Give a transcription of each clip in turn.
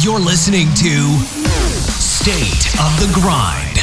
You're listening to State of the Grind.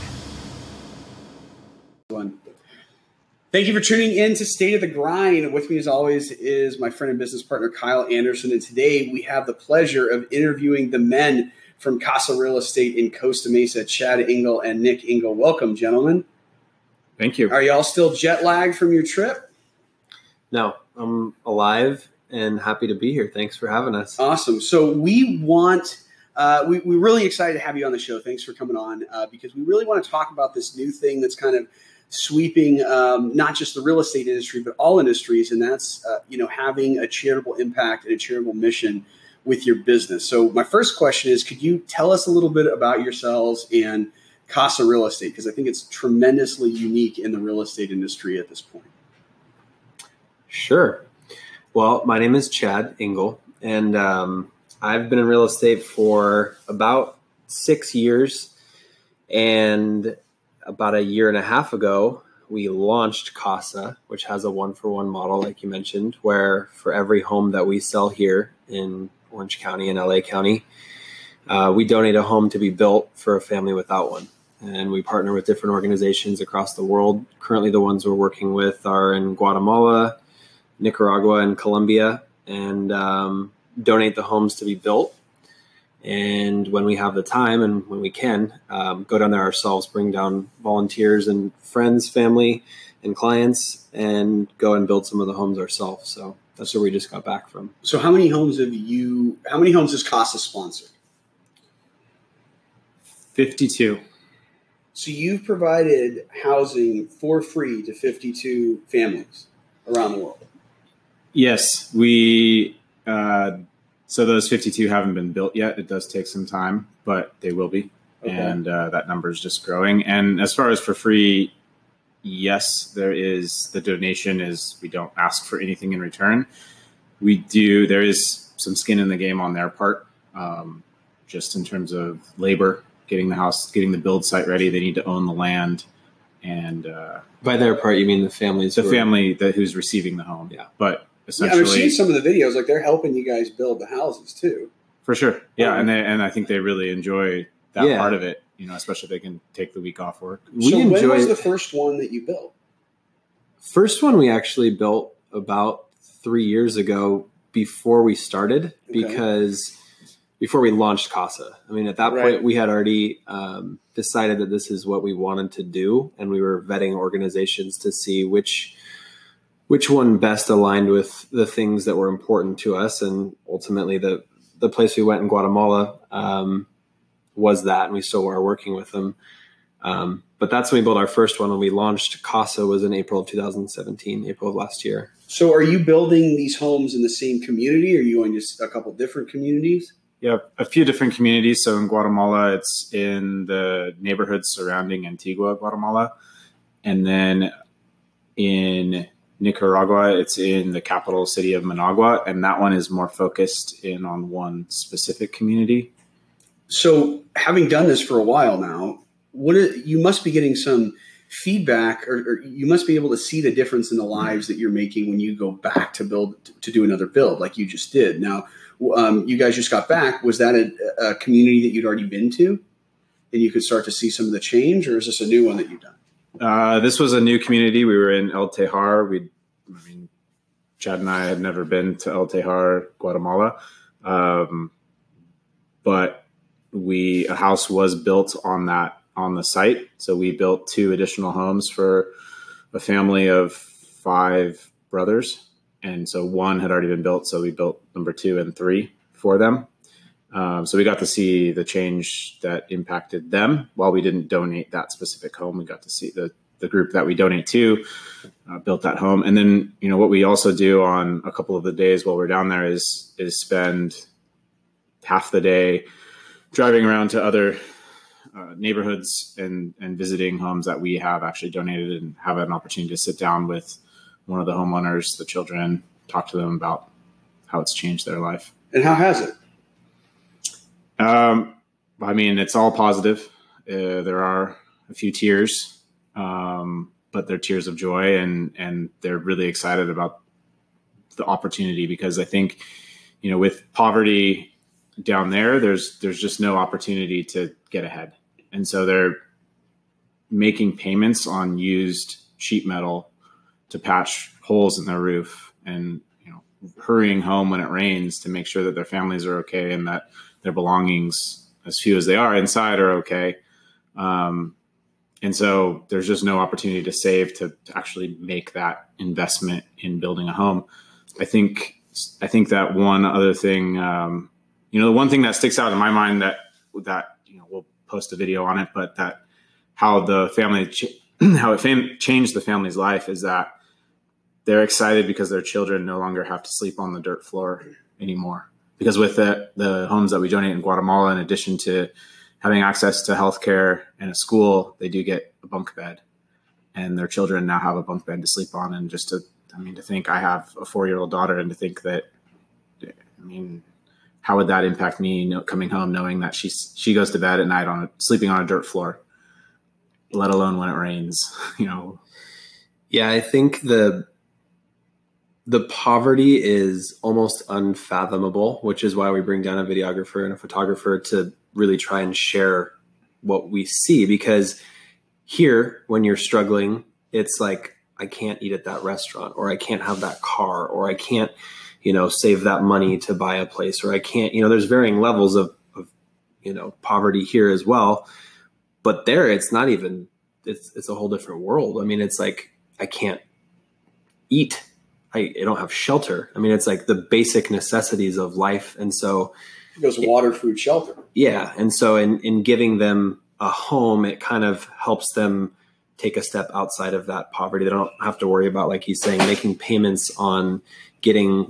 Thank you for tuning in to State of the Grind. With me, as always, is my friend and business partner, Kyle Anderson. And today we have the pleasure of interviewing the men from Casa Real Estate in Costa Mesa, Chad Engel and Nick Engel. Welcome, gentlemen. Thank you. Are y'all still jet lagged from your trip? No, I'm alive and happy to be here. Thanks for having us. Awesome. So we're really excited to have you on the show. Thanks for coming on because we really want to talk about this new thing that's kind of sweeping not just the real estate industry, but all industries. And that's, having a charitable impact and a charitable mission with your business. So my first question is, could you tell us a little bit about yourselves and Casa Real Estate? Because I think it's tremendously unique in the real estate industry at this point. Sure. Well, my name is Chad Engel, and I've been in real estate for about 6 years. And about a year and a half ago, we launched Casa, which has a 1-for-1 model, like you mentioned, where for every home that we sell here in Orange County and LA County, we donate a home to be built for a family without one. And we partner with different organizations across the world. Currently, the ones we're working with are in Guatemala, Nicaragua, and Colombia, and donate the homes to be built. And when we have the time and when we can, go down there ourselves, bring down volunteers and friends, family, and clients, and go and build some of the homes ourselves. So that's where we just got back from. So how many homes has Casa sponsored? 52. So you've provided housing for free to 52 families around the world. Yes, so those 52 haven't been built yet. It does take some time, but they will be. Okay. And that number is just growing. And as far as for free, yes, there the donation is, we don't ask for anything in return. There is some skin in the game on their part, just in terms of labor, getting the build site ready. They need to own the land. And by their part, you mean the families? Family who's receiving the home. Yeah. But essentially, I've seen some of the videos. Like, they're helping you guys build the houses too. For sure. Yeah. And I think they really enjoy that part of it, especially if they can take the week off work. When was the first one that you built? First one we actually built about 3 years ago before we started, because before we launched Casa. I mean, at that point, we had already decided that this is what we wanted to do, and we were vetting organizations to see which one best aligned with the things that were important to us. And ultimately, the place we went in Guatemala was that, and we still are working with them. But that's when we built our first one. When we launched Casa was in April of 2017, April of last year. So are you building these homes in the same community, or are you going to a couple different communities? Yeah, a few different communities. So in Guatemala, it's in the neighborhoods surrounding Antigua, Guatemala. And then in Nicaragua, it's in the capital city of Managua. And that one is more focused in on one specific community. So having done this for a while now, you must be getting some feedback, or you must be able to see the difference in the lives that you're making when you go back to do another build like you just did. Now, you guys just got back. Was that a community that you'd already been to and you could start to see some of the change, or is this a new one that you've done? This was a new community. We were in El Tejar. Chad and I had never been to El Tejar, Guatemala. But a house was built on the site. So we built 2 additional homes for a family of 5 brothers. And so 1 had already been built. So we built number 2 and 3 for them. So we got to see the change that impacted them. While we didn't donate that specific home, we got to see the group that we donate to built that home. And then, what we also do on a couple of the days while we're down there is spend half the day driving around to other neighborhoods and visiting homes that we have actually donated, and have an opportunity to sit down with one of the homeowners, the children, talk to them about how it's changed their life. And how has it? It's all positive. There are a few tears, but they're tears of joy, and they're really excited about the opportunity, because I think, with poverty down there, there's just no opportunity to get ahead. And so they're making payments on used sheet metal to patch holes in their roof, and hurrying home when it rains to make sure that their families are okay and that their belongings, as few as they are inside, are okay. And so there's just no opportunity to save to actually make that investment in building a home. I think that one other thing, the one thing that sticks out in my mind that we'll post a video on it, but that how the family, how it changed the family's life is that they're excited because their children no longer have to sleep on the dirt floor anymore. Because with the homes that we donate in Guatemala, in addition to having access to healthcare and a school, they do get a bunk bed, and their children now have a bunk bed to sleep on. And just to think I have a 4-year-old daughter, and to think that, how would that impact me coming home knowing that she goes to bed at night sleeping on a dirt floor, let alone when it rains, Yeah, I think the poverty is almost unfathomable, which is why we bring down a videographer and a photographer to really try and share what we see. Because here, when you're struggling, it's like, I can't eat at that restaurant, or I can't have that car, or I can't, save that money to buy a place, or I can't, there's varying levels of poverty here as well. But there, it's not even, it's a whole different world. It's like, I can't eat. I don't have shelter. It's like the basic necessities of life. And so it goes water, food, shelter. Yeah. And so in giving them a home, it kind of helps them take a step outside of that poverty. They don't have to worry about, like he's saying, making payments on getting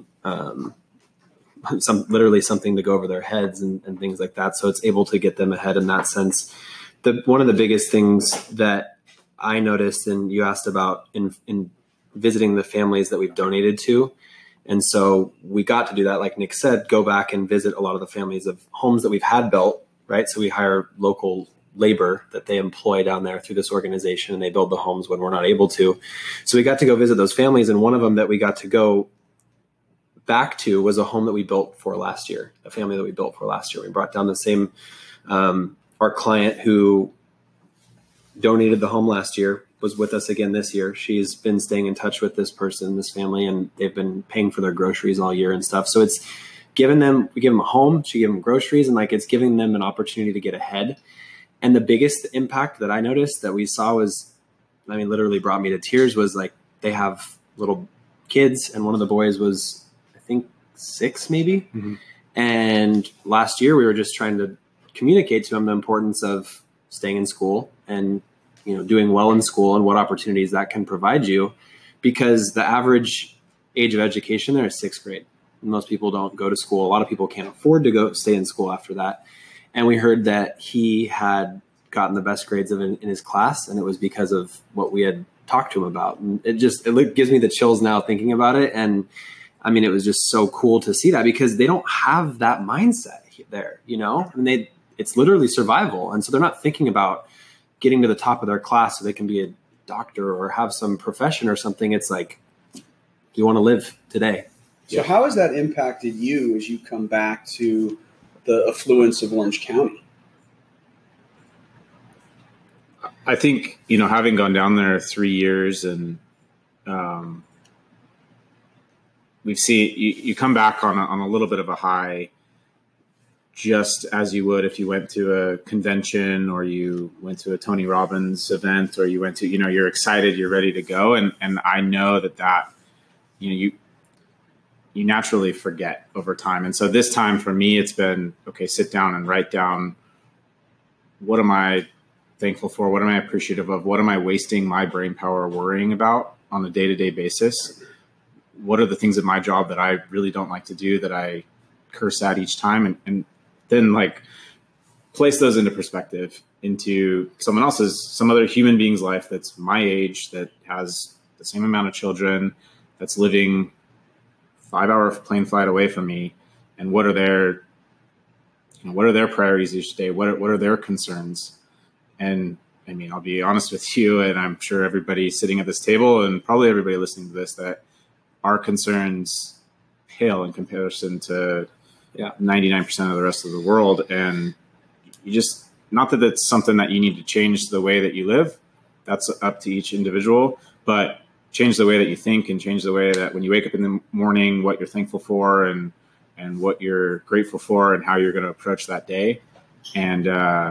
literally something to go over their heads and things like that. So it's able to get them ahead in that sense. One of the biggest things that I noticed, and you asked about in visiting the families that we've donated to. And so we got to do that. Like Nick said, go back and visit a lot of the families of homes that we've had built, right? So we hire local labor that they employ down there through this organization, and they build the homes when we're not able to. So we got to go visit those families. And one of them that we got to go back to was a home that we built for last year, a family that we built for last year. We brought down the same, our client who donated the home last year was with us again this year. She's been staying in touch with this person, this family, and they've been paying for their groceries all year and stuff. So it's we give them a home, she gave them groceries, and it's giving them an opportunity to get ahead. And the biggest impact that I noticed that we saw was, literally brought me to tears, was like, they have little kids, and one of the boys was, I think 6 maybe. Mm-hmm. And last year we were just trying to communicate to him the importance of staying in school and doing well in school and what opportunities that can provide you, because the average age of education there is 6th grade. Most people don't go to school. A lot of people can't afford to stay in school after that. And we heard that he had gotten the best grades in his class, and it was because of what we had talked to him about. And it gives me the chills now thinking about it. And it was just so cool to see that, because they don't have that mindset there, it's literally survival. And so they're not thinking about getting to the top of their class so they can be a doctor or have some profession or something. It's like, you want to live today. So how has that impacted you as you come back to the affluence of Orange County? I think, having gone down there 3 years, and we've seen you come back on a little bit of a high, just as you would if you went to a convention or you went to a Tony Robbins event, or you went to, you're excited, you're ready to go. And I know that, you naturally forget over time. And so this time for me, it's been, okay, sit down and write down, what am I thankful for? What am I appreciative of? What am I wasting my brain power worrying about on a day-to-day basis? What are the things in my job that I really don't like to do, that I curse at each time? And then place those into perspective into some other human being's life that's my age, that has the same amount of children, that's living 5-hour plane flight away from me. And what are their priorities each day? What are their concerns? And I'll be honest with you, and I'm sure everybody sitting at this table and probably everybody listening to this, that our concerns pale in comparison to 99% of the rest of the world. And you just, not that it's something that you need to change the way that you live. That's up to each individual, but change the way that you think and change the way that when you wake up in the morning, what you're thankful for and what you're grateful for and how you're going to approach that day, and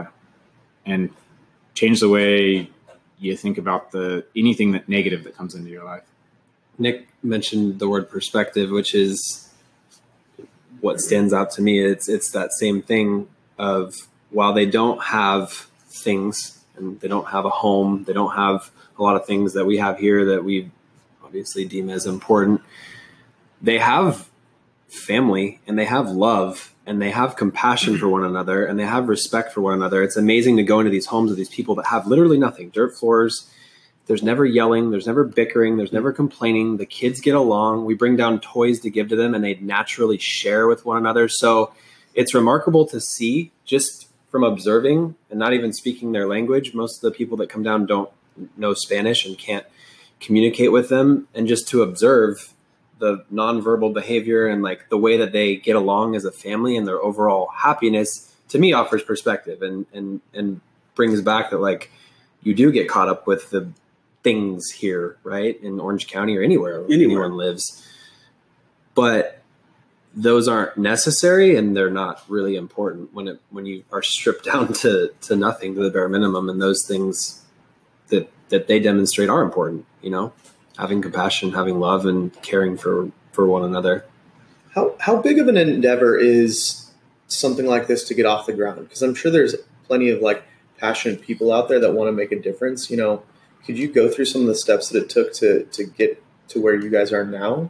change the way you think about anything that negative that comes into your life. Nick mentioned the word perspective, which is what stands out to me. It's that same thing of, while they don't have things and they don't have a home, they don't have a lot of things that we have here that we obviously deem as important, they have family and they have love and they have compassion for one another and they have respect for one another. It's amazing to go into these homes of these people that have literally nothing, dirt floors. There's never yelling. There's never bickering. There's never complaining. The kids get along. We bring down toys to give to them and they naturally share with one another. So it's remarkable to see, just from observing and not even speaking their language. Most of the people that come down don't know Spanish and can't communicate with them. And just to observe the nonverbal behavior and like the way that they get along as a family and their overall happiness, to me offers perspective and brings back that, like, you do get caught up with the things here, right? In Orange County or anywhere anyone lives. But those aren't necessary and they're not really important when you are stripped down to nothing, to the bare minimum. And those things that they demonstrate are important, having compassion, having love, and caring for one another. How big of an endeavor is something like this to get off the ground? Because I'm sure there's plenty of like passionate people out there that want to make a difference. Could you go through some of the steps that it took to get to where you guys are now?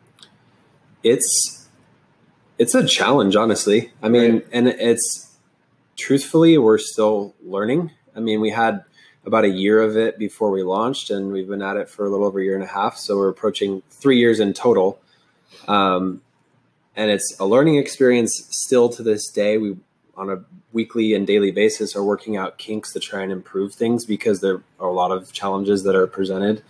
It's a challenge, honestly. I mean, right. And it's, truthfully, we're still learning. I mean, we had about a year of it before we launched, and we've been at it for a little over a year and a half. So we're approaching 3 years in total. And it's a learning experience still to this day. We, on a weekly and daily basis, are working out kinks to try and improve things because there are a lot of challenges that are presented.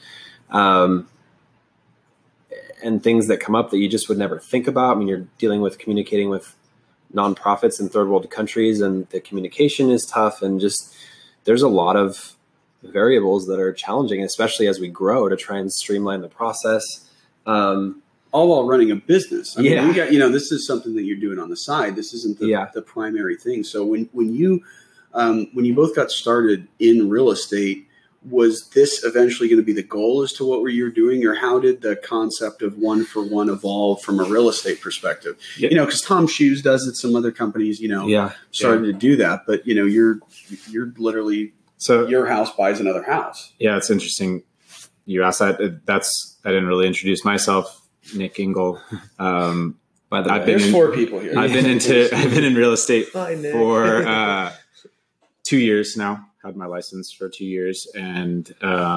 And things that come up that you just would never think about. I mean, you're communicating with nonprofits in third world countries, and the communication is tough, and just there's a lot of variables that are challenging, especially as we grow, to try and streamline the process. All while running a business. I Yeah. mean, you got, this is something that you're doing on the side. This isn't the primary thing. So when you both got started in real estate, was this eventually going to be the goal as to what you were doing, or how did the concept of one for one evolve from a real estate perspective? Yeah. Because Tom Shoes does it. Some other companies, started to do that, but you're literally, so your house buys another house. Yeah, it's interesting you asked that. I didn't really introduce myself. Nick Engel. By the way, There's 4 people here. I've been in real estate Hi, Nick. for 2 years now. Had my license for 2 years, and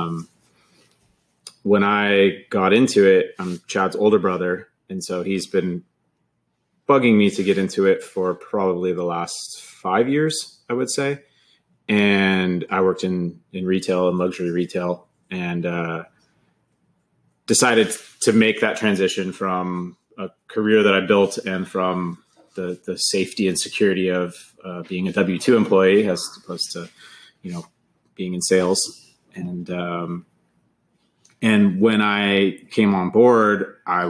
when I got into it, I'm Chad's older brother, and so he's been bugging me to get into it for probably the last 5 years, I would say. And I worked in retail and luxury retail, and decided to make that transition from a career that I built and from the safety and security of being a W-2 employee as opposed to, being in sales. And when I came on board, I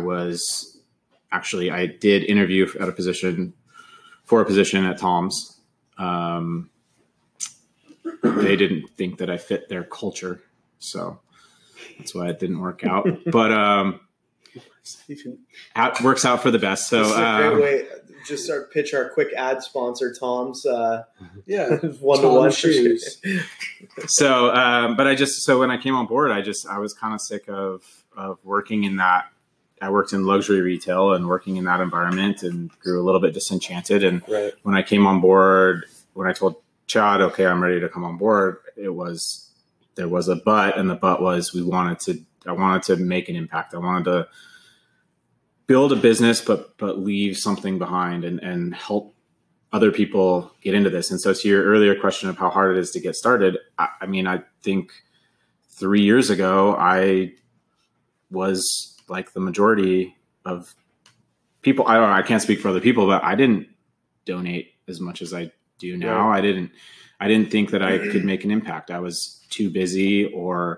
did interview for a position at Tom's. They didn't think that I fit their culture. So that's why it didn't work out, but it works out for the best. So this is a great way. Just pitch our quick ad sponsor, Tom's. One-to-one shoes. So, but when I came on board, I was kind of sick of working in that. I worked in luxury retail and working in that environment, and grew a little bit disenchanted. And when I came on board, when I told Chad, okay, I'm ready to come on board, there was a but, and the but was I wanted to make an impact. I wanted to build a business, but leave something behind and help other people get into this. And so to your earlier question of how hard it is to get started, I think 3 years ago, I was like the majority of people, I don't know, I can't speak for other people, but I didn't donate as much as I do now. Right. I didn't think that I could make an impact. I was too busy or,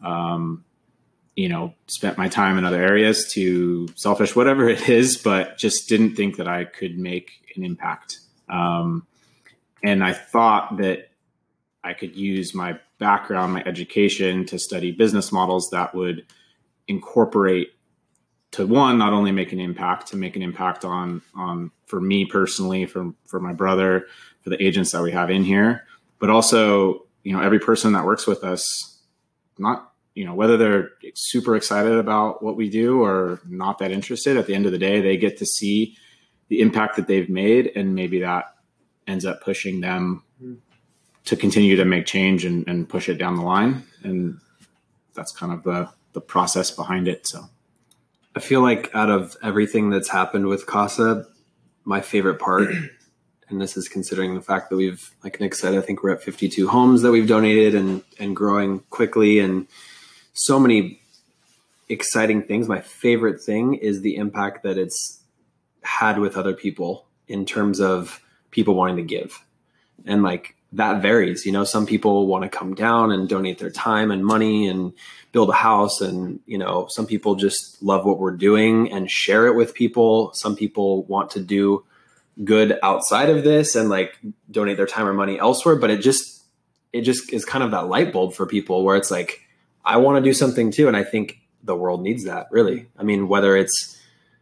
spent my time in other areas, too selfish, whatever it is, but just didn't think that I could make an impact. And I thought that I could use my background, my education to study business models that would incorporate to one, not only make an impact, to make an impact on for me personally, for my brother, for the agents that we have in here, but also, every person that works with us, not, whether they're super excited about what we do or not that interested, at the end of the day, they get to see the impact that they've made. And maybe that ends up pushing them to continue to make change and push it down the line. And that's kind of the process behind it. So I feel like out of everything that's happened with Casa, my favorite part, and this is considering the fact that we've, like Nick said, I think we're at 52 homes that we've donated and growing quickly and so many exciting things. My favorite thing is the impact that it's had with other people in terms of people wanting to give. And like that varies, some people want to come down and donate their time and money and build a house. And, some people just love what we're doing and share it with people. Some people want to do good outside of this and like donate their time or money elsewhere. But it just is kind of that light bulb for people where it's like, I want to do something too. And I think the world needs that, really. I mean, whether it's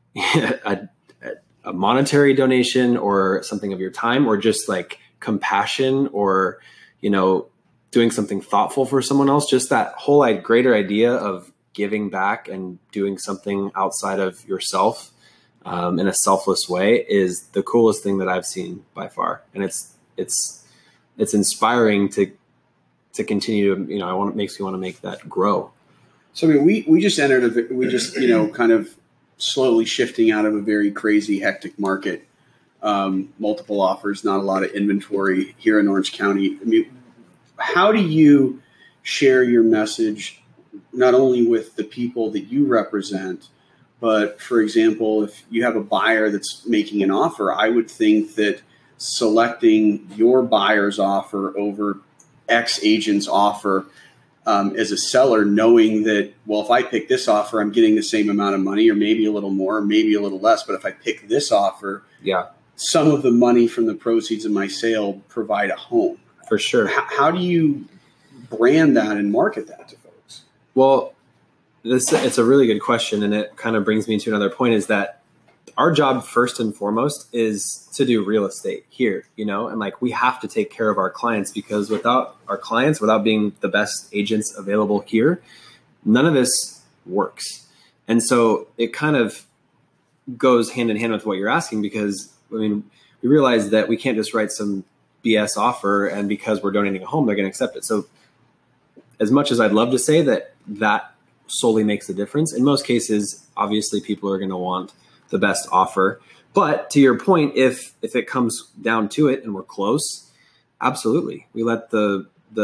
a monetary donation or something of your time or just like compassion or, doing something thoughtful for someone else, just that whole greater idea of giving back and doing something outside of yourself in a selfless way is the coolest thing that I've seen by far. And it's inspiring to continue to, makes me want to make that grow. So I mean, we just entered kind of slowly shifting out of a very crazy, hectic market. Multiple offers, not a lot of inventory here in Orange County. I mean, how do you share your message, not only with the people that you represent, but for example, if you have a buyer that's making an offer, I would think that selecting your buyer's offer over X agent's offer as a seller, knowing that, well, if I pick this offer, I'm getting the same amount of money or maybe a little more, or maybe a little less. But if I pick this offer, some of the money from the proceeds of my sale provide a home. For sure. How do you brand that and market that to folks? Well, it's a really good question. And it kind of brings me to another point is that our job first and foremost is to do real estate here, and like we have to take care of our clients because without our clients, without being the best agents available here, none of this works. And so it kind of goes hand in hand with what you're asking because, we realize that we can't just write some BS offer and because we're donating a home, they're going to accept it. So as much as I'd love to say that solely makes a difference, in most cases, obviously people are going to want the best offer. But to your point, if it comes down to it and we're close, absolutely. We let the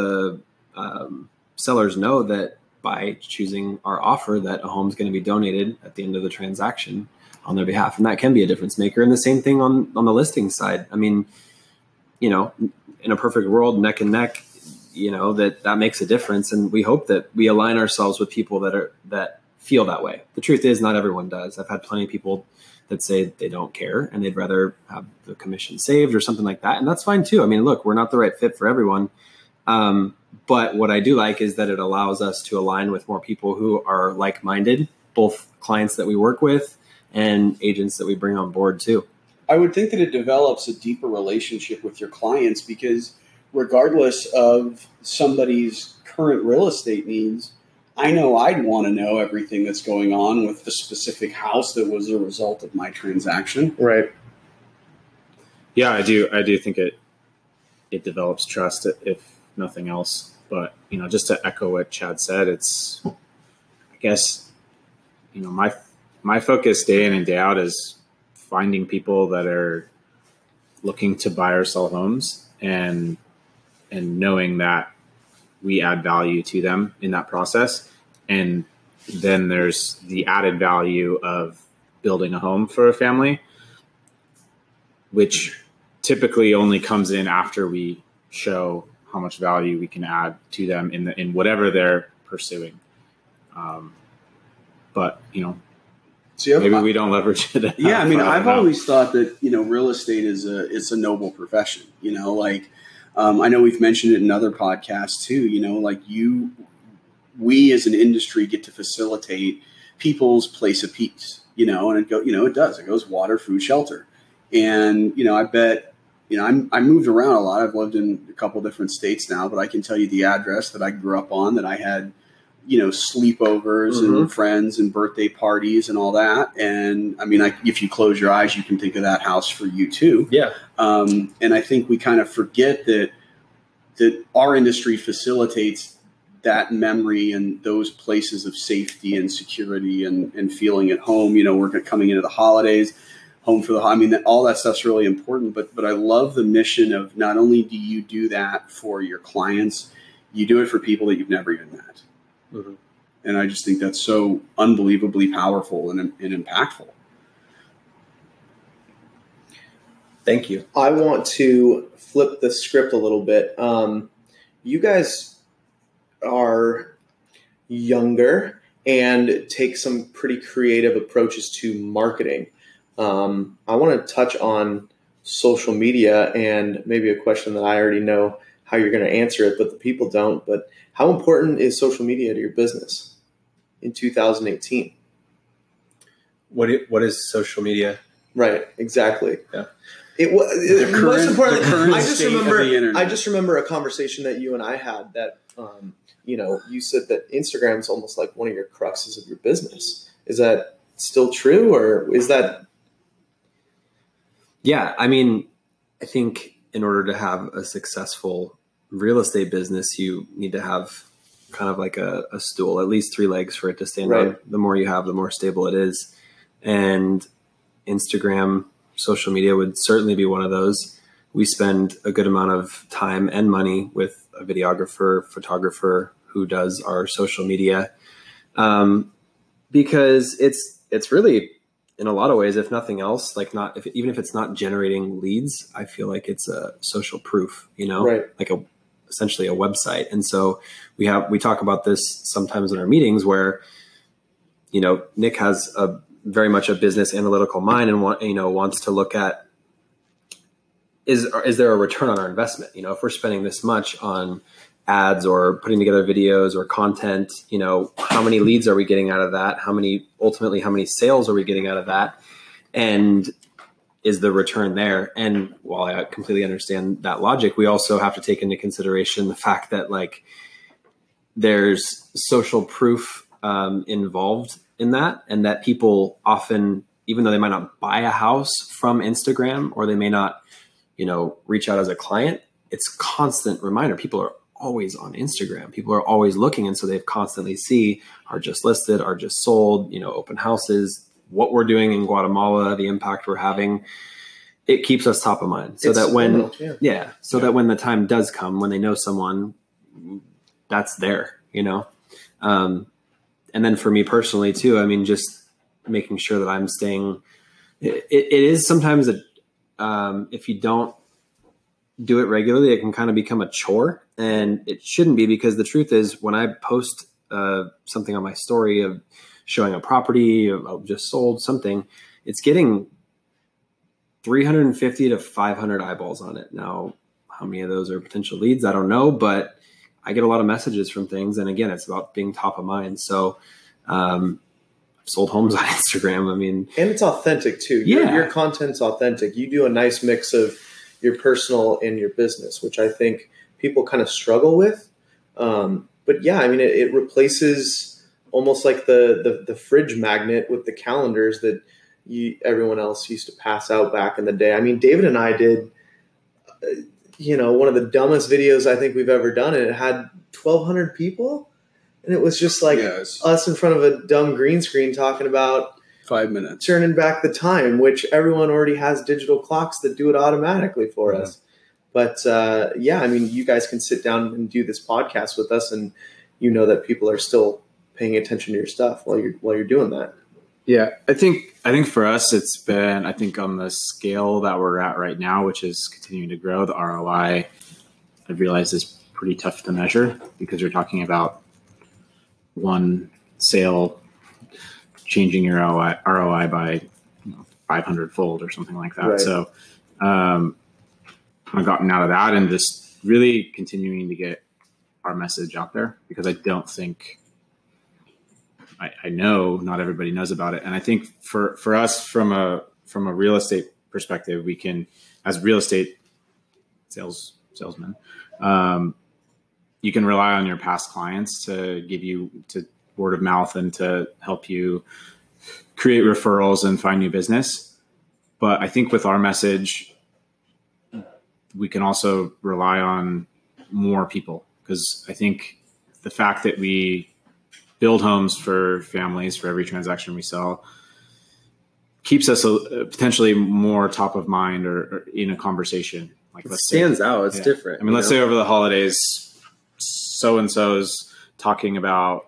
sellers know that by choosing our offer that a home's going to be donated at the end of the transaction on their behalf. And that can be a difference maker. And the same thing on the listing side. I mean, in a perfect world, neck and neck, that makes a difference. And we hope that we align ourselves with people that feel that way. The truth is not everyone does. I've had plenty of people that say they don't care and they'd rather have the commission saved or something like that. And that's fine too. I mean, look, we're not the right fit for everyone. But what I do like is that it allows us to align with more people who are like-minded, both clients that we work with and agents that we bring on board too. I would think that it develops a deeper relationship with your clients because regardless of somebody's current real estate needs, I know I'd want to know everything that's going on with the specific house that was a result of my transaction. Right. Yeah, I do think it develops trust if nothing else. But, just to echo what Chad said, it's, I guess, my focus day in and day out is finding people that are looking to buy or sell homes and knowing that we add value to them in that process. And then there's the added value of building a home for a family, which typically only comes in after we show how much value we can add to them in whatever they're pursuing. But So maybe we don't leverage it. Yeah, I mean, I've know. always thought that real estate it's a noble profession. I know we've mentioned it in other podcasts too. We as an industry get to facilitate people's place of peace. And it does. It goes water, food, shelter, and I bet. I moved around a lot. I've lived in a couple different states now, but I can tell you the address that I grew up on, that I had, sleepovers and friends and birthday parties and all that. And I mean, if you close your eyes, you can think of that house for you too. Yeah. And I think we kind of forget that our industry facilitates that memory and those places of safety and security and feeling at home. We're coming into the holidays. Home for the, all that stuff's really important, but I love the mission of not only do you do that for your clients, you do it for people that you've never even met. Mm-hmm. And I just think that's so unbelievably powerful and impactful. Thank you. I want to flip the script a little bit. You guys are younger and take some pretty creative approaches to marketing. I want to touch on social media and maybe a question that I already know how you're going to answer it, but the people don't. But how important is social media to your business in 2018? What is social media? Right, exactly. Yeah. Most importantly, I I just remember a conversation that you and I had that, you said that Instagram is almost like one of your cruxes of your business. Is that still true, or is that? Yeah, I mean, I think in order to have a successful real estate business, you need to have kind of like a stool, at least 3 legs for it to stand on. The more you have, the more stable it is. And Instagram, social media would certainly be one of those. We spend a good amount of time and money with a videographer, photographer who does our social media, because it's really, in a lot of ways, if nothing else, even if it's not generating leads, I feel like it's a social proof, like essentially a website. And so we talk about this sometimes in our meetings where, Nick has very much a business analytical mind and wants to look at, is there a return on our investment? If we're spending this much on ads or putting together videos or content, how many leads are we getting out of that? How many sales are we getting out of that? And is the return there? And while I completely understand that logic, we also have to take into consideration the fact that there's social proof involved in that, and that people often, even though they might not buy a house from Instagram or they may not, reach out as a client, it's constant reminder. People are always on Instagram. People are always looking. And so they constantly see are just listed, are just sold, open houses, what we're doing in Guatemala, the impact we're having. It keeps us top of mind so that when the time does come, when they know someone, that's there, and then for me personally too, I mean, just making sure that I'm staying, it is sometimes if you don't do it regularly, it can kind of become a chore, and it shouldn't be, because the truth is when I post something on my story of showing a property of just sold something, it's getting 350 to 500 eyeballs on it. Now, how many of those are potential leads? I don't know, but I get a lot of messages from things. And again, it's about being top of mind. So, I've sold homes on Instagram. I mean, and it's authentic too. Your content's authentic. You do a nice mix of your personal and your business, which I think people kind of struggle with. But yeah, I mean, it replaces almost like the fridge magnet with the calendars that everyone else used to pass out back in the day. I mean, David and I did, one of the dumbest videos I think we've ever done, and it had 1,200 people. And it was just like us in front of a dumb green screen talking about 5 minutes, turning back the time, which everyone already has digital clocks that do it automatically for us. But I mean, you guys can sit down and do this podcast with us, and that people are still paying attention to your stuff while you're doing that. Yeah, I think for us, it's been, I think on the scale that we're at right now, which is continuing to grow, the ROI, I've realized is pretty tough to measure because you're talking about one sale changing your ROI by 500 fold or something like that. Right. So I've gotten out of that and just really continuing to get our message out there because I don't think, I know not everybody knows about it. And I think for us from a real estate perspective, we can, as real estate salesmen, you can rely on your past clients to give you to word of mouth and to help you create referrals and find new business. But I think with our message, we can also rely on more people because I think the fact that we build homes for families for every transaction we sell keeps us potentially more top of mind or in a conversation. Like It stands out. It's different. I mean, let's say over the holidays, so-and-so's talking about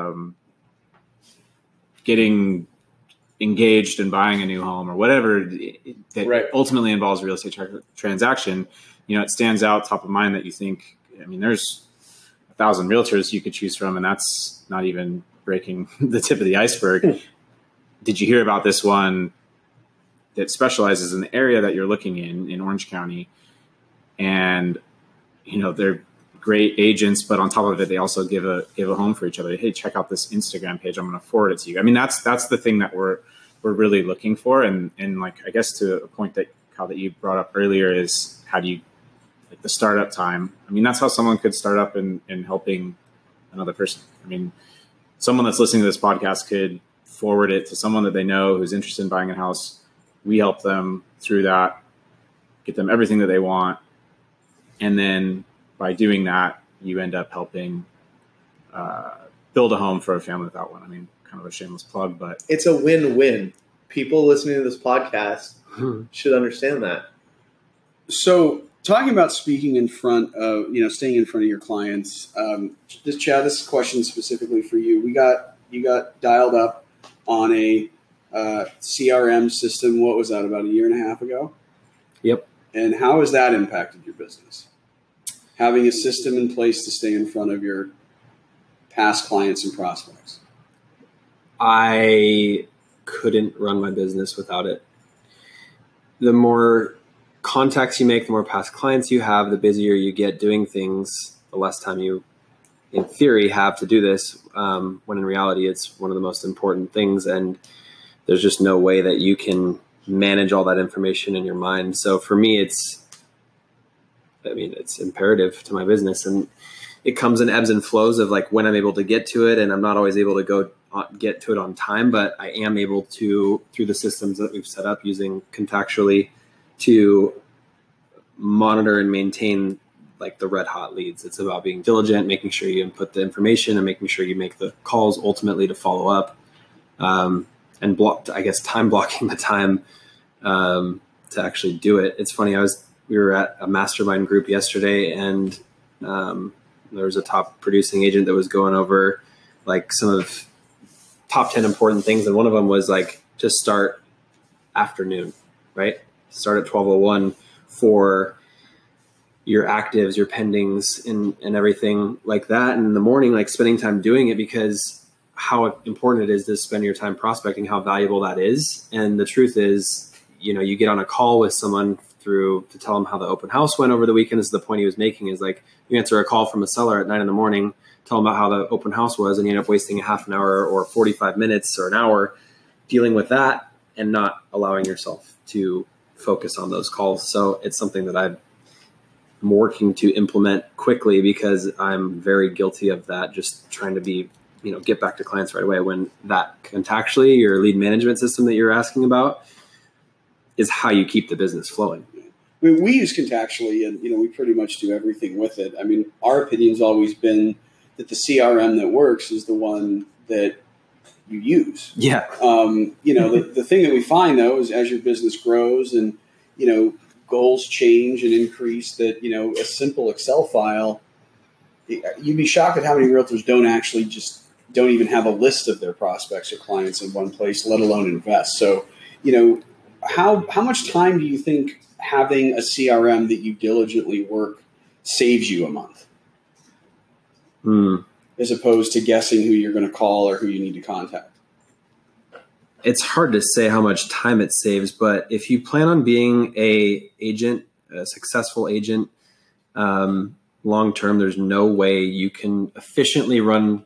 getting engaged and buying a new home or whatever that ultimately involves a real estate transaction. It stands out top of mind that you think, I mean, there's 1,000 realtors you could choose from, and that's not even breaking the tip of the iceberg. Did you hear about this one that specializes in the area that you're looking in Orange County? And, they're great agents, but on top of it, they also give a home for each other. Hey, check out this Instagram page. I'm going to forward it to you. I mean, that's the thing that we're really looking for. And like, I guess to a point that Kyle, that you brought up earlier is how do you, like the startup time. I mean, that's how someone could start up in helping another person. I mean, someone that's listening to this podcast could forward it to someone that they know who's interested in buying a house. We help them through that, get them everything that they want. And then by doing that, you end up helping build a home for a family without one. I mean, kind of a shameless plug, but it's a win-win. People listening to this podcast should understand that. So talking about speaking in front of, staying in front of your clients, Chad, this question specifically for you. You got dialed up on a CRM system. What was that, about a year and a half ago? Yep. And how has that impacted your business? Having a system in place to stay in front of your past clients and prospects. I couldn't run my business without it. The more contacts you make, the more past clients you have, the busier you get doing things, the less time you, in theory, have to do this, when in reality it's one of the most important things, and there's just no way that you can manage all that information in your mind. So for me, it's imperative to my business, and it comes in ebbs and flows of like when I'm able to get to it, and I'm not always able to go get to it on time, but I am able to, through the systems that we've set up using Contactually, to monitor and maintain like the red hot leads. It's about being diligent, making sure you input the information and making sure you make the calls ultimately to follow up, and time blocking the time to actually do it. It's funny. We were at a mastermind group yesterday, and there was a top producing agent that was going over like some of top 10 important things. And one of them was like, just start afternoon, right? Start at 12:01 for your actives, your pendings, and everything like that. And in the morning, like spending time doing it, because how important it is to spend your time prospecting, how valuable that is. And the truth is, you get on a call with someone to tell them how the open house went over the weekend. This is the point he was making, is like you answer a call from a seller at 9 a.m, tell them about how the open house was, and you end up wasting a half an hour or 45 minutes or an hour dealing with that and not allowing yourself to focus on those calls. So it's something that I'm working to implement quickly, because I'm very guilty of that. Just trying to be, get back to clients right away, when that Contactually, your lead management system that you're asking about, is how you keep the business flowing. I mean, we use Contactually, and we pretty much do everything with it. I mean, our opinion's always been that the CRM that works is the one that you use. Yeah. The thing that we find though is as your business grows and goals change and increase, that a simple Excel file, you'd be shocked at how many realtors don't actually just don't even have a list of their prospects or clients in one place, let alone invest. So, you know, how much time do you think having a CRM that you diligently work saves you a month? As opposed to guessing who you're going to call or who you need to contact? It's hard to say how much time it saves, but if you plan on being a successful agent, long term, there's no way you can efficiently run.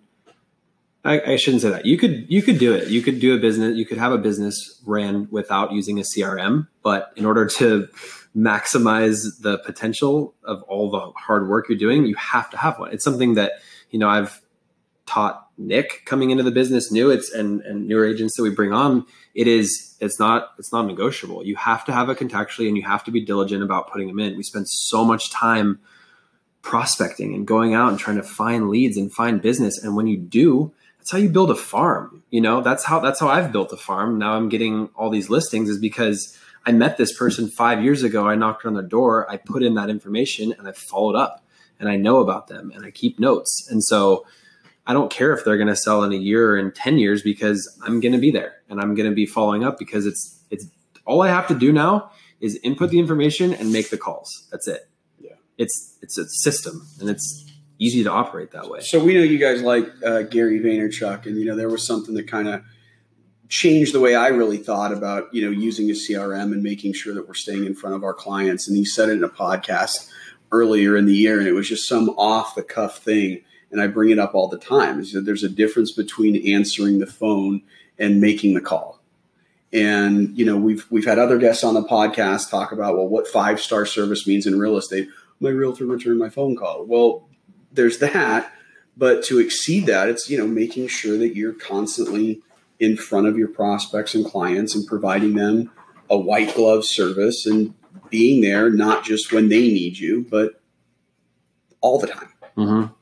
I shouldn't say that. You could do it. You could do a business. You could have a business ran without using a CRM, but in order to maximize the potential of all the hard work you're doing, you have to have one. It's something that, you know, I've taught Nick coming into the business new, and newer agents that we bring on. It's not negotiable. You have to have it contextually, and you have to be diligent about putting them in. We spend so much time prospecting and going out and trying to find leads and find business. And when you do, that's how you build a farm. You know, that's how I've built a farm. Now I'm getting all these listings is because I met this person 5 years ago. I knocked on their door. I put in that information and I followed up, and I know about them and I keep notes. And so I don't care if they're going to sell in a year or in 10 years, because I'm going to be there and I'm going to be following up, because it's all I have to do now is input the information and make the calls. That's it. Yeah. It's a system, and it's easy to operate that way. So we know you guys like Gary Vaynerchuk, and, you know, there was something that kind of changed the way I really thought about, you know, using a CRM and making sure that we're staying in front of our clients. And he said it in a podcast earlier in the year, and it was just some off the cuff thing. And I bring it up all the time, is that there's a difference between answering the phone and making the call. And, you know, we've had other guests on the podcast talk about, well, what 5-star service means in real estate. My realtor returned my phone call. Well, there's that, but to exceed that, it's, you know, making sure that you're constantly in front of your prospects and clients and providing them a white glove service and being there, not just when they need you, but all the time. Mm-hmm.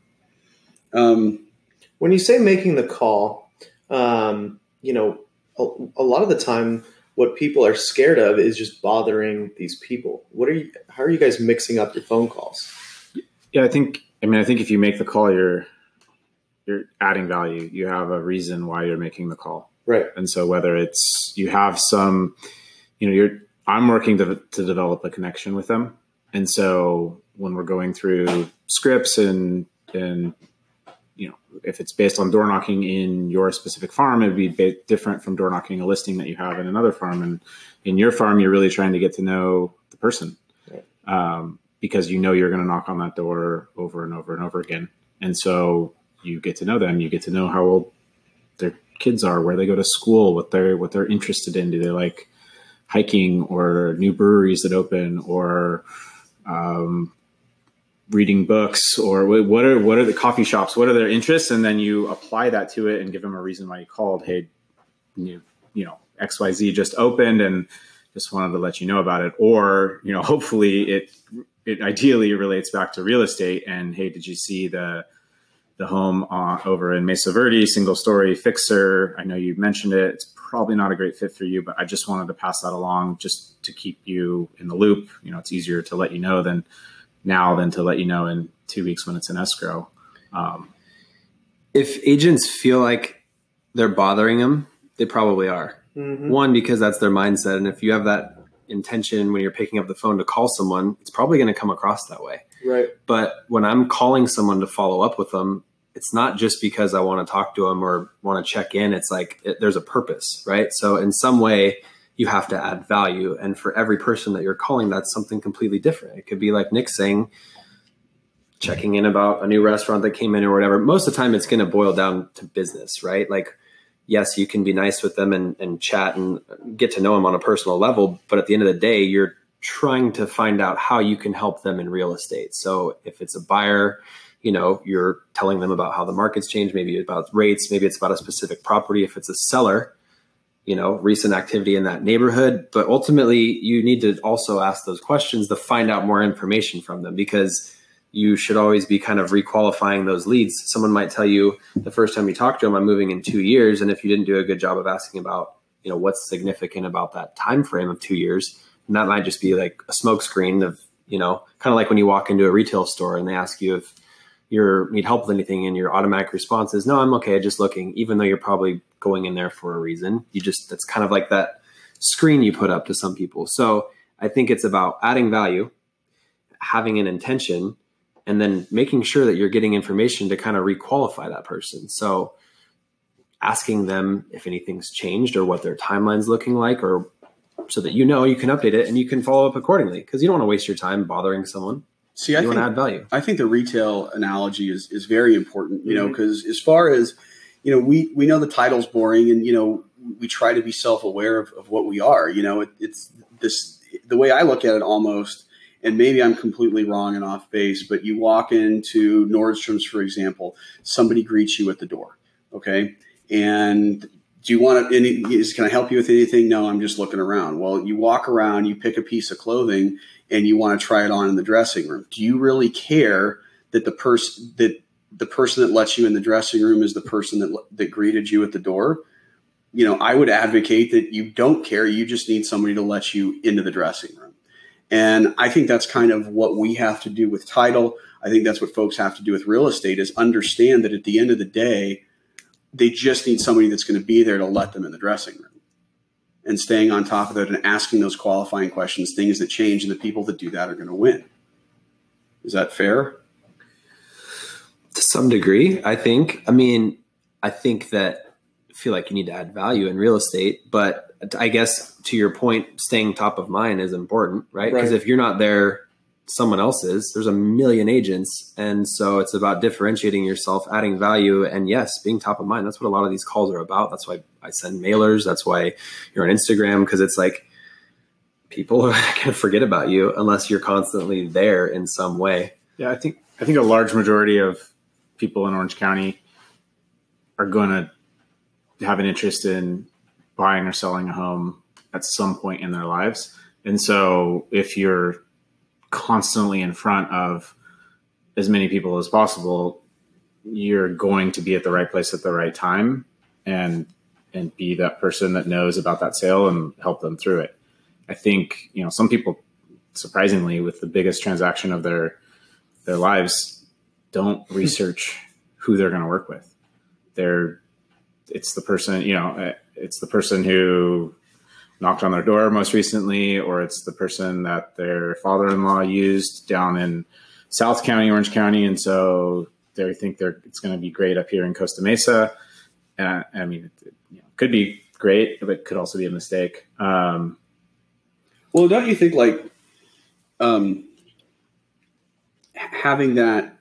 When you say making the call, you know, a lot of the time what people are scared of is just bothering these people. How are you guys mixing up your phone calls? Yeah, I think if you make the call, you're adding value. You have a reason why you're making the call. Right. And so whether it's, you have some, you know, I'm working to develop a connection with them. And so when we're going through scripts and, you know, if it's based on door knocking in your specific farm, it'd be different from door knocking a listing that you have in another farm. And in your farm, you're really trying to get to know the person, right. Because you know you're going to knock on that door over and over and over again. And so you get to know them. You get to know how old their kids are, where they go to school, what they're interested in. Do they like hiking or new breweries that open, or reading books, or what are the coffee shops? What are their interests? And then you apply that to it and give them a reason why you called. Hey, you know, XYZ just opened and just wanted to let you know about it. Or, you know, hopefully it ideally relates back to real estate. And hey, did you see the home over in Mesa Verde, single story fixer? I know you mentioned it. It's probably not a great fit for you, but I just wanted to pass that along just to keep you in the loop. You know, it's easier to let you know than to let you know in 2 weeks when it's in escrow. If agents feel like they're bothering them, they probably are. Mm-hmm. One, because that's their mindset. And if you have that intention when you're picking up the phone to call someone, it's probably going to come across that way. Right. But when I'm calling someone to follow up with them, it's not just because I want to talk to them or want to check in. It's like there's a purpose, right? So in some way, you have to add value. And for every person that you're calling, that's something completely different. It could be like Nick saying, checking in about a new restaurant that came in or whatever. Most of the time, it's going to boil down to business, right? Like, yes, you can be nice with them and chat and get to know them on a personal level. But at the end of the day, you're trying to find out how you can help them in real estate. So if it's a buyer, you know, you're telling them about how the market's changed, maybe about rates, maybe it's about a specific property. If it's a seller, you know, recent activity in that neighborhood. But ultimately, you need to also ask those questions to find out more information from them, because you should always be kind of requalifying those leads. Someone might tell you the first time you talk to them, I'm moving in 2 years. And if you didn't do a good job of asking about, you know, what's significant about that time frame of 2 years, and that might just be like a smokescreen of, you know, kind of like when you walk into a retail store and they ask you if, you need help with anything, and your automatic response is, no, I'm okay, just looking, even though you're probably going in there for a reason. That's kind of like that screen you put up to some people. So I think it's about adding value, having an intention, and then making sure that you're getting information to kind of requalify that person. So asking them if anything's changed or what their timeline's looking like, or so that you can update it and you can follow up accordingly, because you don't want to waste your time bothering someone. See, you want to add value. I think the retail analogy is very important, because as far as, we know the title's boring, and, we try to be self-aware of what we are. It's this, the way I look at it almost, and maybe I'm completely wrong and off base, but you walk into Nordstrom's, for example, somebody greets you at the door. Okay. And do you want to, can I help you with anything? No, I'm just looking around. Well, you walk around, you pick a piece of clothing, and you want to try it on in the dressing room. Do you really care that the person that lets you in the dressing room is the person that greeted you at the door? I would advocate that you don't care. You just need somebody to let you into the dressing room. And I think that's kind of what we have to do with title. I think that's what folks have to do with real estate, is understand that at the end of the day, they just need somebody that's going to be there to let them in the dressing room, and staying on top of it and asking those qualifying questions, things that change, and the people that do that are going to win. Is that fair? To some degree, I think. I think that I feel like you need to add value in real estate, but I guess to your point, staying top of mind is important, right? Because if you're not there, someone else is. There's a million agents. And so it's about differentiating yourself, adding value, and yes, being top of mind. That's what a lot of these calls are about. That's why I send mailers. That's why you're on Instagram, because it's like people are going to forget about you unless you're constantly there in some way. Yeah, I think a large majority of people in Orange County are going to have an interest in buying or selling a home at some point in their lives. And so if you're constantly in front of as many people as possible, you're going to be at the right place at the right time, and be that person that knows about that sale and help them through it. I think, some people, surprisingly, with the biggest transaction of their lives, don't research who they're going to work with. It's the person who knocked on their door most recently, or it's the person that their father-in-law used down in South County, Orange County. And so they think it's going to be great up here in Costa Mesa. It could be great, but it could also be a mistake. Well, don't you think having that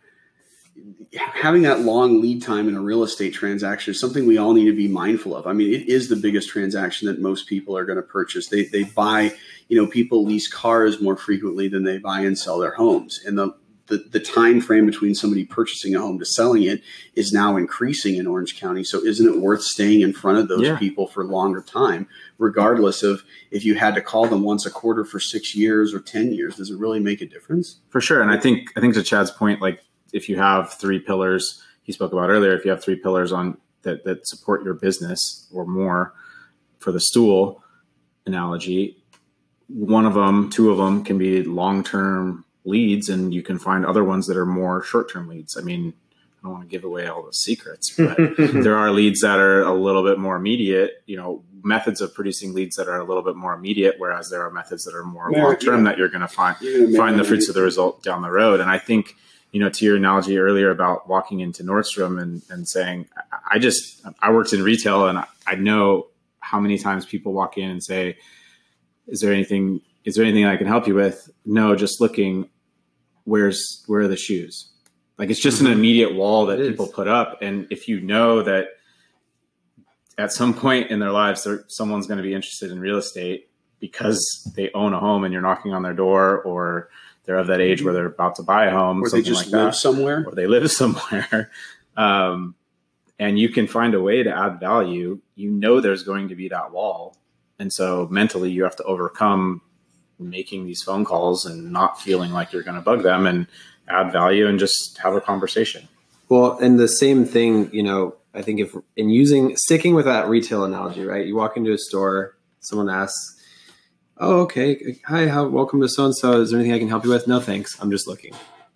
long lead time in a real estate transaction is something we all need to be mindful of? It is the biggest transaction that most people are going to purchase. They buy, people lease cars more frequently than they buy and sell their homes. And the time frame between somebody purchasing a home to selling it is now increasing in Orange County. So isn't it worth staying in front of those people for longer time, regardless of if you had to call them once a quarter for 6 years or 10 years? Does it really make a difference? For sure. And I think to Chad's point, if you have 3 pillars he spoke about earlier, if you have 3 pillars on that support your business or more, for the stool analogy, 1 of them, 2 of them can be long-term leads, and you can find other ones that are more short-term leads. I don't want to give away all the secrets, but there are leads that are a little bit more immediate, methods of producing leads that are a little bit more immediate, whereas there are methods that are more long-term that you're going to find the fruits of the result down the road. And I think, to your analogy earlier about walking into Nordstrom and saying, I worked in retail, and I know how many times people walk in and say, is there anything I can help you with? No, just looking. Where are the shoes? It's just an immediate wall that people put up. And if you know that at some point in their lives, someone's going to be interested in real estate because they own a home and you're knocking on their door, or they're of that age where they're about to buy a home, or they just live somewhere, or they live somewhere, and you can find a way to add value, there's going to be that wall. And so mentally you have to overcome making these phone calls and not feeling like you're going to bug them, and add value and just have a conversation. Well, and the same thing, I think sticking with that retail analogy, right? You walk into a store, someone asks, "Oh, okay. Hi, welcome to so-and-so. Is there anything I can help you with?" "No, thanks. I'm just looking."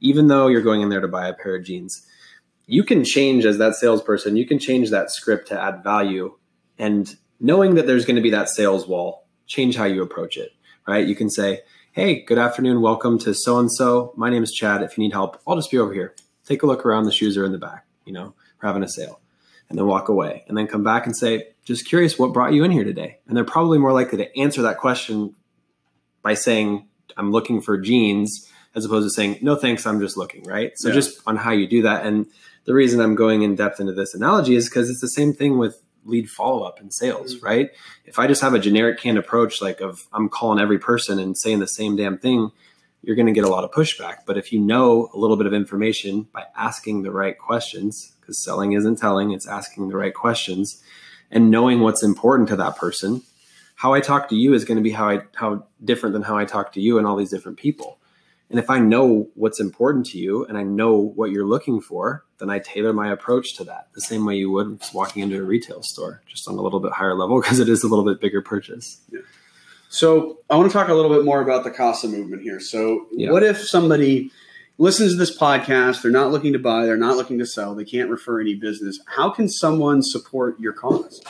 even though you're going in there to buy a pair of jeans, you can change as that salesperson, you can change that script to add value. And knowing that there's going to be that sales wall, change how you approach it, right? You can say, hey, good afternoon. Welcome to so-and-so. My name is Chad. If you need help, I'll just be over here. Take a look around. The shoes are in the back, we're having a sale. And then walk away and then come back and say, just curious, what brought you in here today? And they're probably more likely to answer that question by saying, I'm looking for jeans, as opposed to saying, no, thanks, I'm just looking, right? So just on how you do that. And the reason I'm going in depth into this analogy is because it's the same thing with lead follow-up in sales, right? If I just have a generic canned approach, like I'm calling every person and saying the same damn thing, you're going to get a lot of pushback. But if you know a little bit of information by asking the right questions, because selling isn't telling, it's asking the right questions, and knowing what's important to that person, how I talk to you is going to be how different than how I talk to you and all these different people. And if I know what's important to you and I know what you're looking for, then I tailor my approach to that the same way you would walking into a retail store, just on a little bit higher level because it is a little bit bigger purchase. Yeah. So I want to talk a little bit more about the CASA movement here. So what if somebody listens to this podcast, they're not looking to buy, they're not looking to sell, they can't refer any business. How can someone support your cause?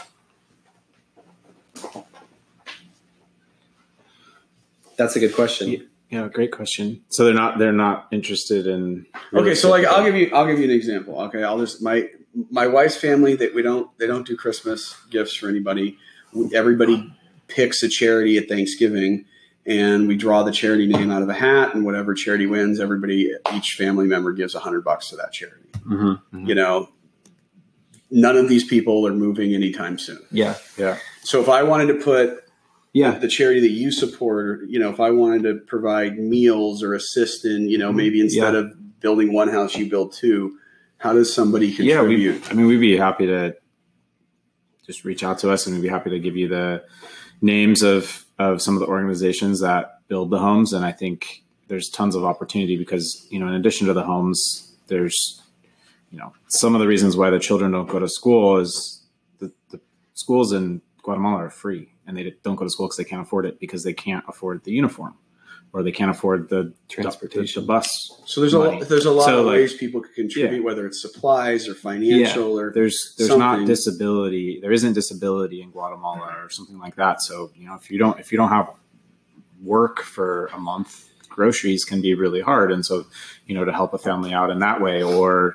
That's a good question. Yeah, great question. So they're not interested in. Okay, so like I'll give you an example. Okay, I'll just my wife's family that they don't do Christmas gifts for anybody. Everybody picks a charity at Thanksgiving, and we draw the charity name out of a hat, and whatever charity wins, each family member gives $100 to that charity. Mm-hmm. None of these people are moving anytime soon. Yeah. So if I wanted to put the charity that you support, or, if I wanted to provide meals or assist in, maybe instead of building one house, you build two, how does somebody contribute? We'd be happy to just reach out to us, and we'd be happy to give you the names of some of the organizations that build the homes. And I think there's tons of opportunity because, in addition to the homes, there's, some of the reasons why the children don't go to school is the schools in Guatemala are free, and they don't go to school because they can't afford it, because they can't afford the uniform or they can't afford the transportation, the bus. So there's a lot of ways people can contribute, whether it's supplies or financial or there's not disability. There isn't disability in Guatemala or something like that. So, if you don't have work for a month, groceries can be really hard. And so, to help a family out in that way, or,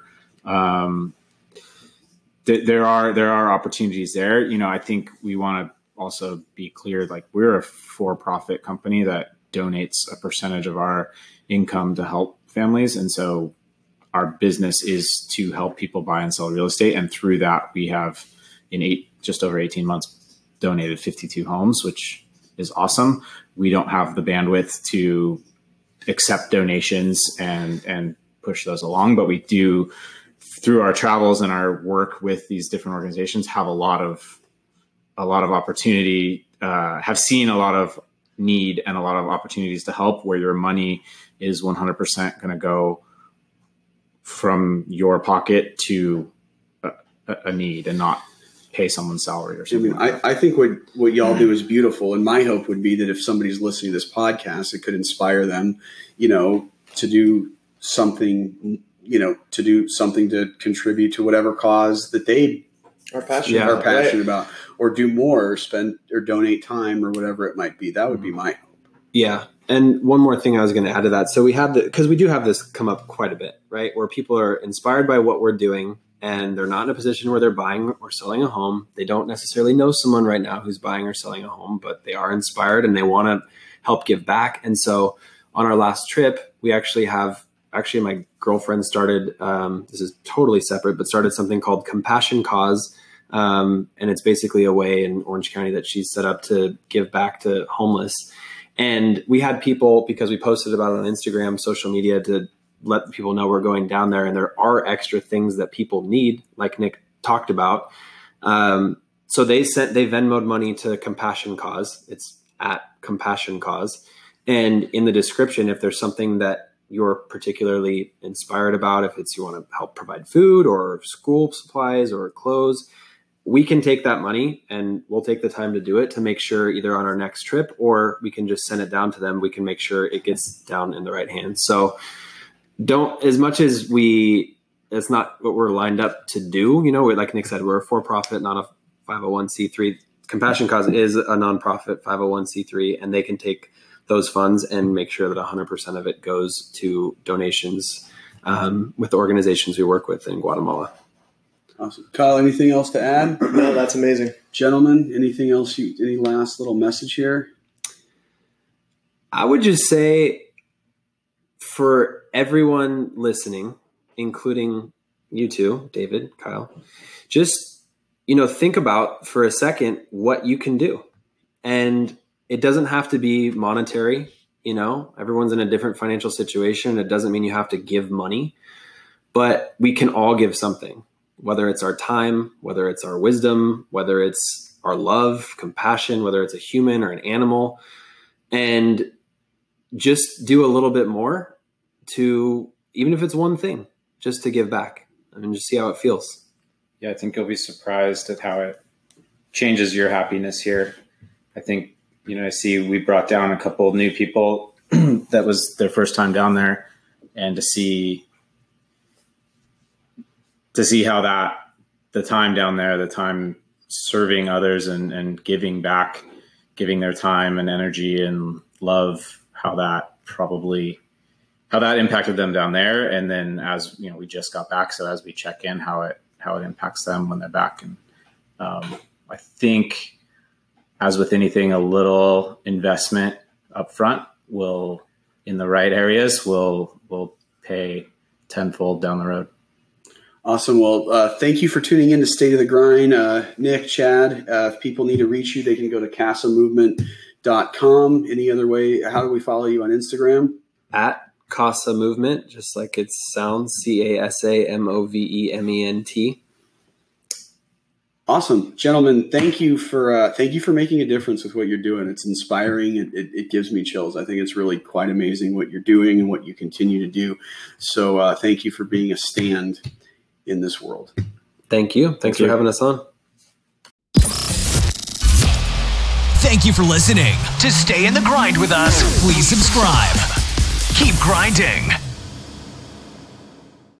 there are opportunities there. I think we want to also be clear, like we're a for-profit company that donates a percentage of our income to help families. And so our business is to help people buy and sell real estate. And through that, we have just over 18 months donated 52 homes, which is awesome. We don't have the bandwidth to accept donations and push those along, but we do, through our travels and our work with these different organizations, have a lot of opportunity, have seen a lot of need and a lot of opportunities to help, where your money is 100% going to go from your pocket to a need and not pay someone's salary or something. I think what y'all do is beautiful. And my hope would be that if somebody's listening to this podcast, it could inspire them, to do something, to contribute to whatever cause that they are passionate about, or do more, or spend or donate time or whatever it might be. That would be my hope. Yeah. And one more thing I was going to add to that. So because we do have this come up quite a bit, right? Where people are inspired by what we're doing, and they're not in a position where they're buying or selling a home. They don't necessarily know someone right now who's buying or selling a home, but they are inspired and they want to help give back. And so on our last trip, we actually my girlfriend started, this is totally separate, but started something called Compassion Cause. And it's basically a way in Orange County that she's set up to give back to homeless. And we had people, because we posted about it on Instagram, social media, to let people know we're going down there. And there are extra things that people need, like Nick talked about. So they Venmo'd money to Compassion Cause. It's at Compassion Cause. And in the description, if there's something that you're particularly inspired about, if it's you want to help provide food or school supplies or clothes, we can take that money and we'll take the time to do it, to make sure either on our next trip, or we can just send it down to them. We can make sure it gets down in the right hands. So don't, as much as it's not what we're lined up to do. You know, like Nick said, we're a for-profit, not a 501c3. Compassion Cause is a nonprofit 501c3, and they can take those funds and make sure that 100% of it goes to donations with the organizations we work with in Guatemala. Awesome. Kyle, anything else to add? No, that's amazing. Gentlemen, anything else? Any last little message here? I would just say for everyone listening, including you two, David, Kyle, just, think about for a second what you can do. And it doesn't have to be monetary. Everyone's in a different financial situation. It doesn't mean you have to give money, but we can all give something, whether it's our time, whether it's our wisdom, whether it's our love, compassion, whether it's a human or an animal, and just do a little bit more to, even if it's one thing, just to give back. Just see how it feels. Yeah, I think you'll be surprised at how it changes your happiness here. I think, I see we brought down a couple of new people that was their first time down there, and to see how the time down there, the time serving others and giving back, giving their time and energy and love, how that impacted them down there. And then as we just got back, so as we check in, how it impacts them when they're back. And I think, as with anything, a little investment up front in the right areas will pay tenfold down the road. Awesome. Well, thank you for tuning in to State of the Grind. Nick, Chad, if people need to reach you, they can go to CasaMovement.com. Any other way? How do we follow you on Instagram? At Casa Movement, just like it sounds, CasaMovement. Awesome. Gentlemen, thank you for making a difference with what you're doing. It's inspiring. It gives me chills. I think it's really quite amazing what you're doing and what you continue to do. So thank you for being a stand in this world. Thank you. Thanks for having us on. Thank you for listening. To stay in the grind with us, please subscribe. Keep grinding.